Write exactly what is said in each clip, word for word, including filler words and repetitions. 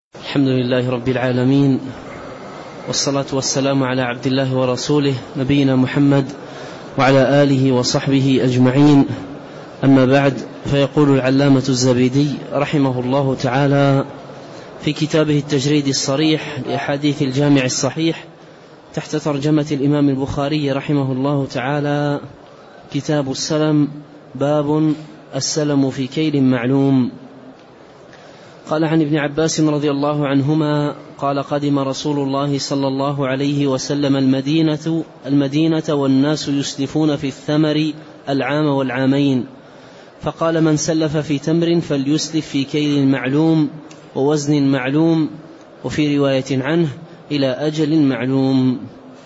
الحمد لله رب العالمين، والصلاة والسلام على عبد الله ورسوله نبينا محمد وعلى آله وصحبه أجمعين. أما بعد، فيقول العلامة الزبيدي رحمه الله تعالى في كتابه التجريد الصريح لأحاديث الجامع الصحيح تحت ترجمة الإمام البخاري رحمه الله تعالى: كتاب السلم، باب السلم في كيل معلوم. قال عن ابن عباس رضي الله عنهما قال: قدم رسول الله صلى الله عليه وسلم المدينة, المدينة والناس يسلفون في الثمر العام والعامين، فقال: من سلف في تمر فليسلف في كيل معلوم ووزن معلوم، وفي رواية عنه: إلى أجل معلوم.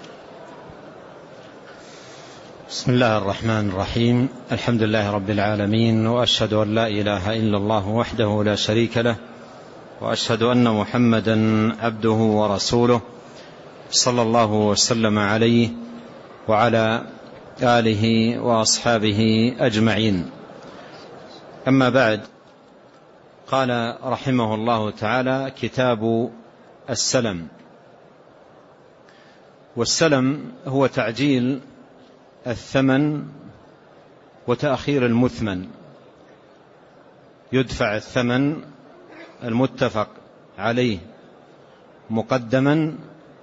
بسم الله الرحمن الرحيم. الحمد لله رب العالمين، وأشهد أن لا إله إلا الله وحده لا شريك له، وأشهد أن محمدا عبده ورسوله، صلى الله وسلم عليه وعلى آله وأصحابه أجمعين. أما بعد، قال رحمه الله تعالى: كتاب السلم. والسلم هو تعجيل الثمن وتأخير المثمن. يدفع الثمن المتفق عليه مقدما،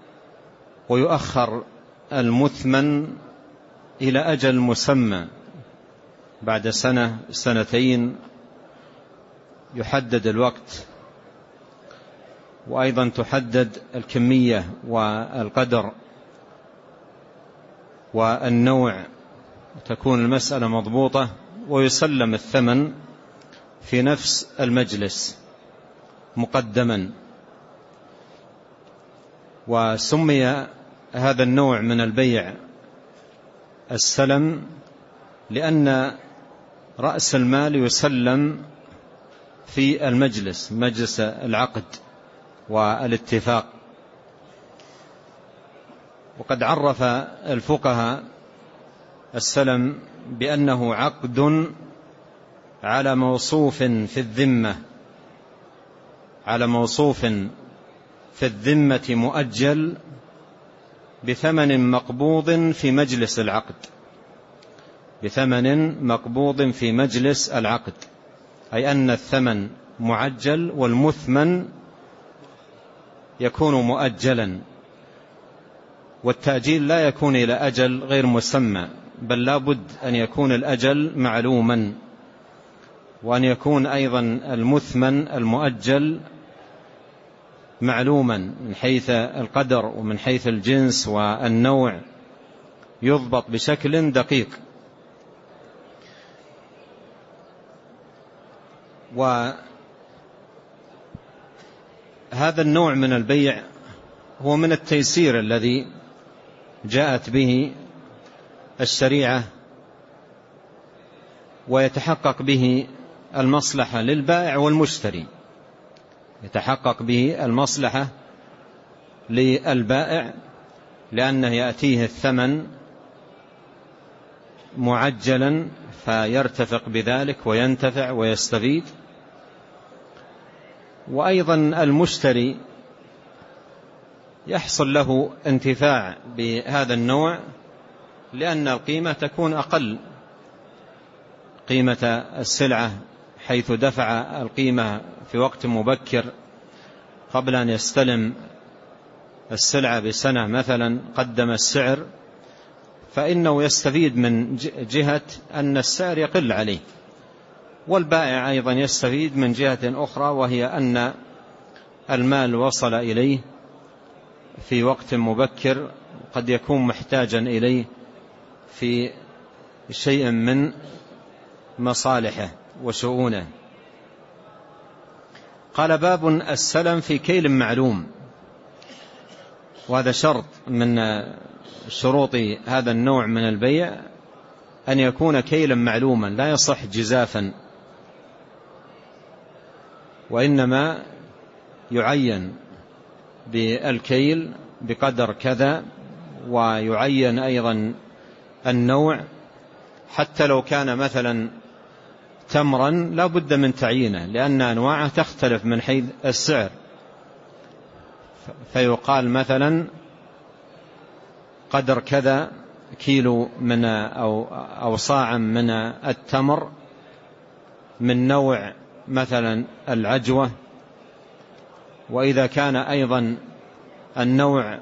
ويؤخر المثمن إلى أجل مسمى بعد سنة سنتين، يحدد الوقت، وأيضا تحدد الكمية والقدر والنوع، تكون المسألة مضبوطة، ويسلم الثمن في نفس المجلس مقدما. وسمي هذا النوع من البيع السلم لأن رأس المال يسلم في المجلس، مجلس العقد والاتفاق. وقد عرف الفقهاء السلم بأنه عقد على موصوف في الذمة، على موصوف في الذمة مؤجل بثمن مقبوض في مجلس العقد، بثمن مقبوض في مجلس العقد، أي أن الثمن معجل والمثمن يكون مؤجلا. والتأجيل لا يكون إلى أجل غير مسمى، بل لا بد أن يكون الأجل معلوما، وأن يكون أيضا المثمن المؤجل معلوما من حيث القدر ومن حيث الجنس والنوع، يضبط بشكل دقيق. وهذا النوع من البيع هو من التيسير الذي جاءت به الشريعة، ويتحقق به المصلحة للبائع والمشتري، يتحقق به المصلحة للبائع لأنه يأتيه الثمن معجلا فيرتفق بذلك وينتفع ويستفيد، وأيضا المشتري يحصل له انتفاع بهذا النوع، لأن القيمة تكون أقل، قيمة السلعة، حيث دفع القيمة في وقت مبكر قبل أن يستلم السلعة بسنة مثلا، قدم السعر، فإنه يستفيد من جهة أن السعر يقل عليه، والبائع أيضا يستفيد من جهة أخرى، وهي أن المال وصل إليه في وقت مبكر، قد يكون محتاجا إليه في شيء من مصالحه وشؤونه. قال: باب السلم في كيل معلوم. وهذا شرط من شروط هذا النوع من البيع، أن يكون كيلا معلوما، لا يصح جزافا، وإنما يعين بالكيل بقدر كذا، ويعين أيضا النوع، حتى لو كان مثلا تمرا لا بد من تعيينه، لأن أنواعه تختلف من حيث السعر، فيقال مثلا قدر كذا كيلو من أو, أو صاع من التمر من نوع مثلا العجوة. وإذا كان أيضا النوع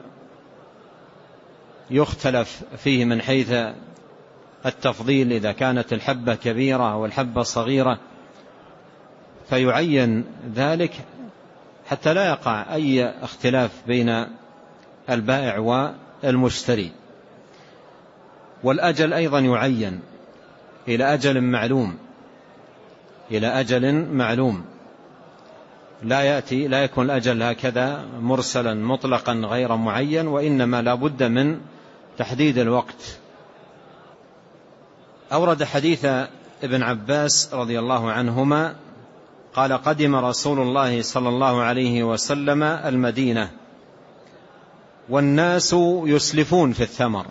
يختلف فيه من حيث التفضيل، إذا كانت الحبة كبيرة أو الحبة صغيرة، فيعين ذلك حتى لا يقع أي اختلاف بين البائع والمشتري. والأجل أيضا يعين إلى أجل معلوم، إلى أجل معلوم، لا يأتي لا يكون الأجل هكذا مرسلا مطلقا غير معين، وإنما لا بد من تحديد الوقت. أورد حديث ابن عباس رضي الله عنهما قال: قدم رسول الله صلى الله عليه وسلم المدينة والناس يسلفون في الثمر،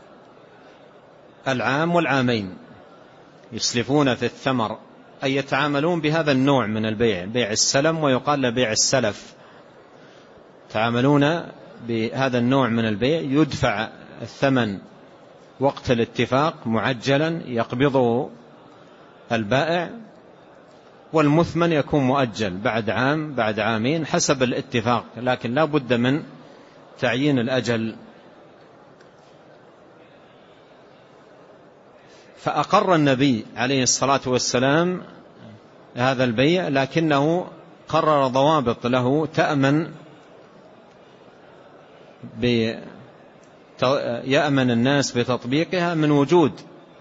العام والعامين، يسلفون في الثمر أي يتعاملون بهذا النوع من البيع، بيع السلم ويقال له بيع السلف، تعاملون بهذا النوع من البيع، يدفع الثمن وقت الاتفاق معجلا يقبضه البائع، والمثمن يكون مؤجل بعد عام بعد عامين حسب الاتفاق، لكن لا بد من تعيين الأجل. فأقر النبي عليه الصلاة والسلام هذا البيع، لكنه قرر ضوابط له تأمن يأمن الناس بتطبيقها من وجود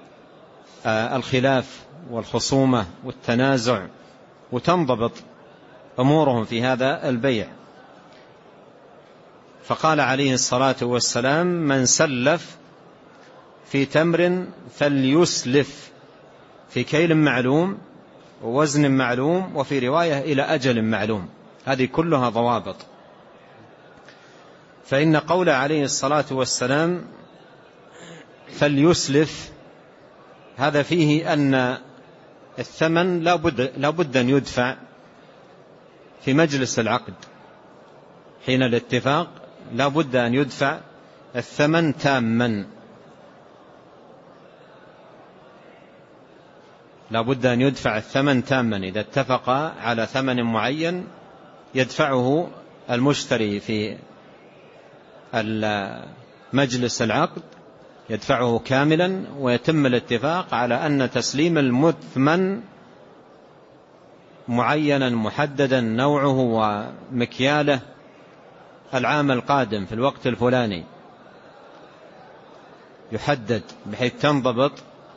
الخلاف والخصومة والتنازع، وتنضبط أمورهم في هذا البيع. فقال عليه الصلاة والسلام: من سلف في تمر فليسلف في كيل معلوم ووزن معلوم، وفي رواية إلى أجل معلوم. هذه كلها ضوابط. فإن قول عليه الصلاة والسلام فليسلف هذا فيه أن الثمن لا بد, لا بد أن يدفع في مجلس العقد، حين الاتفاق لا بد أن يدفع الثمن تاما، لا بد أن يدفع الثمن تاما. إذا اتفق على ثمن معين يدفعه المشتري في مجلس العقد، يدفعه كاملا، ويتم الاتفاق على أن تسليم المثمن معينا محددا نوعه ومكياله العام القادم في الوقت الفلاني، يحدد بحيث تنضبط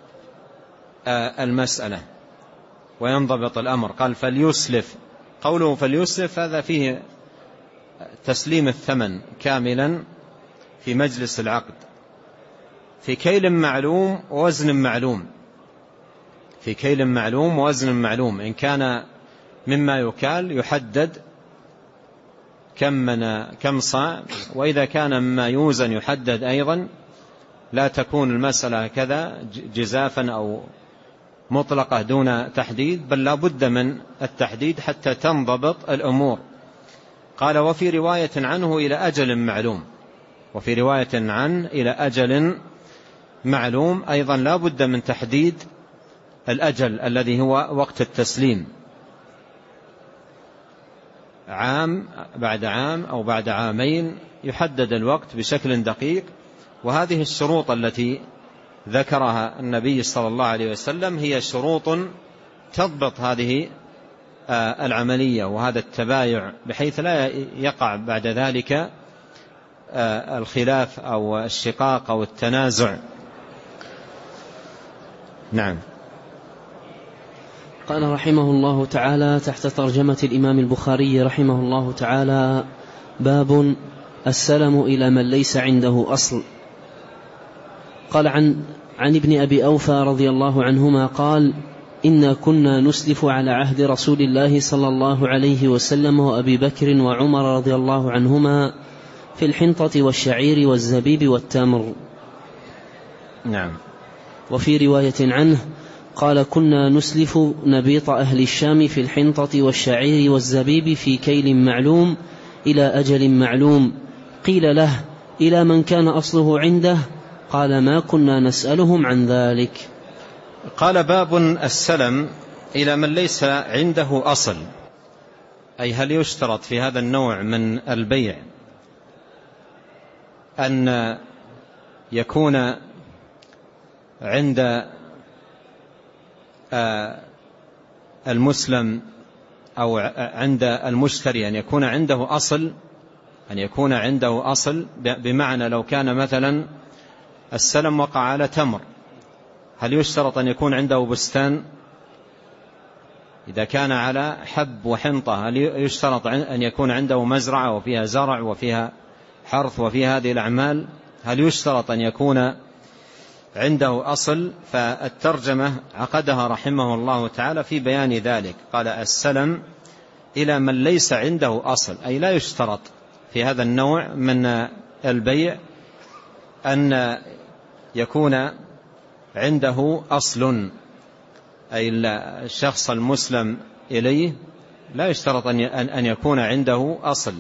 المسألة وينضبط الأمر. قال فليسلف، قوله فليسلف هذا فيه تسليم الثمن كاملا في مجلس العقد في كيل معلوم ووزن معلوم، في كيل معلوم ووزن معلوم. إن كان مما يكال يحدد كم من كم صاع، وإذا كان مما يوزن يحدد أيضا، لا تكون المسألة كذا جزافا أو مطلقة دون تحديد، بل لا بد من التحديد حتى تنضبط الأمور. قال وفي رواية عنه إلى أجل معلوم، وفي رواية عنه إلى أجل معلوم أيضا لا بد من تحديد الأجل الذي هو وقت التسليم، عام بعد عام أو بعد عامين، يحدد الوقت بشكل دقيق. وهذه الشروط التي ذكرها النبي صلى الله عليه وسلم هي شروط تضبط هذه العملية وهذا التبايع، بحيث لا يقع بعد ذلك الخلاف أو الشقاق أو التنازع. نعم. قال رحمه الله تعالى تحت ترجمة الإمام البخاري رحمه الله تعالى: باب السلم إلى من ليس عنده أصل. قال عن, عن ابن أبي أوفى رضي الله عنهما قال: إنا كنا نسلف على عهد رسول الله صلى الله عليه وسلم وأبي بكر وعمر رضي الله عنهما في الحنطة والشعير والزبيب والتمر. نعم. وفي رواية عنه قال: كنا نسلف نبيط أهل الشام في الحنطة والشعير والزبيب في كيل معلوم إلى أجل معلوم. قيل له: إلى من كان أصله عنده؟ قال: ما كنا نسألهم عن ذلك. قال: باب السلم إلى من ليس عنده أصل، أي هل يشترط في هذا النوع من البيع أن يكون عند المسلم أو عند المشتري أن يكون عنده أصل، أن يكون عنده أصل بمعنى لو كان مثلا السلم وقع على تمر، هل يشترط أن يكون عنده بستان؟ إذا كان على حب وحنطة هل يشترط أن يكون عنده مزرعة وفيها زرع وفيها حرث وفيها هذه الأعمال؟ هل يشترط أن يكون عنده أصل؟ فالترجمة عقدها رحمه الله تعالى في بيان ذلك. قال: السلم إلى من ليس عنده أصل، أي لا يشترط في هذا النوع من البيع أن يكون عنده أصل، أي الشخص المسلم إليه لا يشترط أن يكون عنده أصل.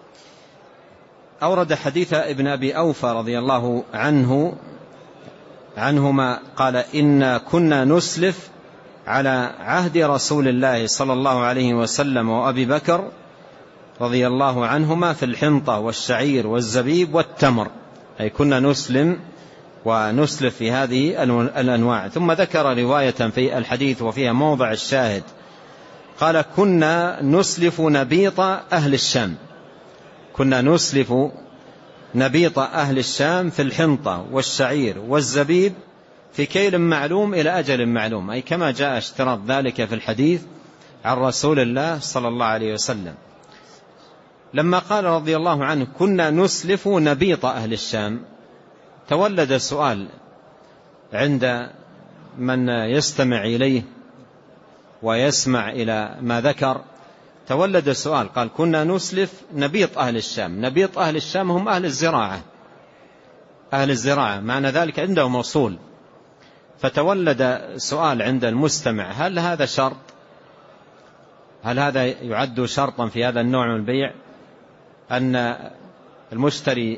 أورد حديث ابن أبي أوفى رضي الله عنه عنهما قال: إنا كنا نسلف على عهد رسول الله صلى الله عليه وسلم وأبي بكر رضي الله عنهما في الحنطة والشعير والزبيب والتمر، أي كنا نسلم ونسلف في هذه الأنواع. ثم ذكر رواية في الحديث وفيها موضع الشاهد، قال: كنا نسلف نبيط أهل الشام، كنا نسلف نبيط أهل الشام في الحنطة والشعير والزبيب في كيل معلوم إلى أجل معلوم، أي كما جاء اشتراط ذلك في الحديث عن رسول الله صلى الله عليه وسلم. لما قال رضي الله عنه: كنا نسلف نبيط أهل الشام، تولد سؤال عند من يستمع إليه ويسمع إلى ما ذكر، تولد سؤال، قال: كنا نسلف نبيط أهل الشام. نبيط أهل الشام هم أهل الزراعة، أهل الزراعة معنى ذلك عندهم أصول. فتولد سؤال عند المستمع: هل هذا شرط؟ هل هذا يعد شرطا في هذا النوع من البيع أن المشتري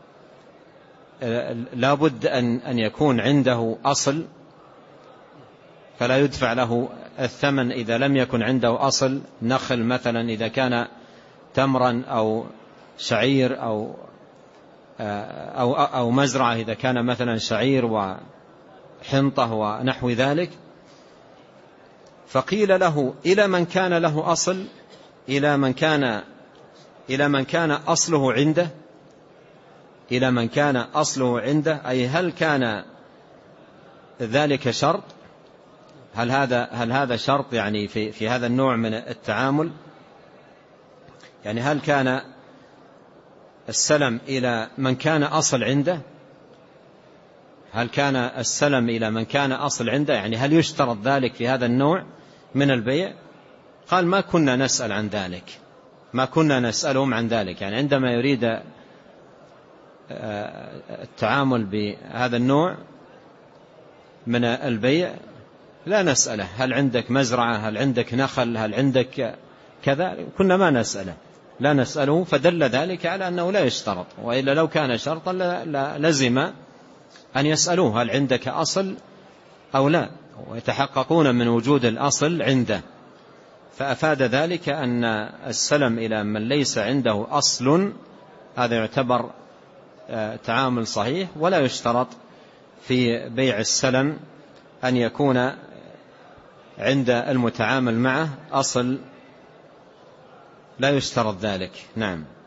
لابد أن يكون عنده أصل فلا يدفع له الثمن إذا لم يكن عنده أصل؟ نخل مثلا إذا كان تمرا أو شعير أو أو أو مزرعة إذا كان مثلا شعير وحنطة ونحو ذلك. فقيل له: إلى من كان له أصل، إلى من كان إلى من كان أصله عنده، إلى من كان أصله عنده، أي هل كان ذلك شرط؟ هل هذا هل هذا شرط يعني في في هذا النوع من التعامل؟ يعني هل كان السلم إلى من كان أصل عنده؟ هل كان السلم إلى من كان أصل عنده؟ يعني هل يشترط ذلك في هذا النوع من البيع؟ قال: ما كنا نسأل عن ذلك، ما كنا نسألهم عن ذلك. يعني عندما يريد التعامل بهذا النوع من البيع لا نسأله: هل عندك مزرعة، هل عندك نخل، هل عندك كذا، كنا ما نسأله، لا نسأله. فدل ذلك على أنه لا يشترط، وإلا لو كان شرطا لزم أن يسألوه: هل عندك أصل أو لا، ويتحققون من وجود الأصل عنده. فأفاد ذلك أن السلم إلى من ليس عنده أصل هذا يعتبر تعامل صحيح، ولا يشترط في بيع السلم أن يكون عند المتعامل معه أصل، لا يشترط ذلك. نعم.